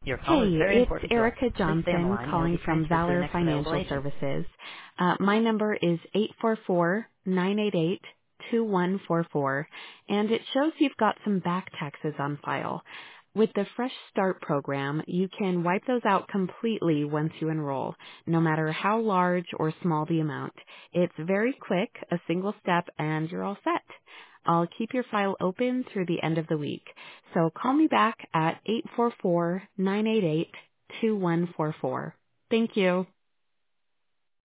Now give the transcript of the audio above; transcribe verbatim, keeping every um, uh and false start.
Your call is Hey, very it's important to us. Erica Please stay on the Johnson line and you'll calling be from transferred to the Valor next available Financial agent. Services. Uh, my number is eight four four, nine eight eight, two one four four, and it shows you've got some back taxes on file. With the Fresh Start program, you can wipe those out completely once you enroll, no matter how large or small the amount. It's very quick, a single step, and you're all set. I'll keep your file open through the end of the week. So call me back at eight four four, nine eight eight, two one four four. Thank you.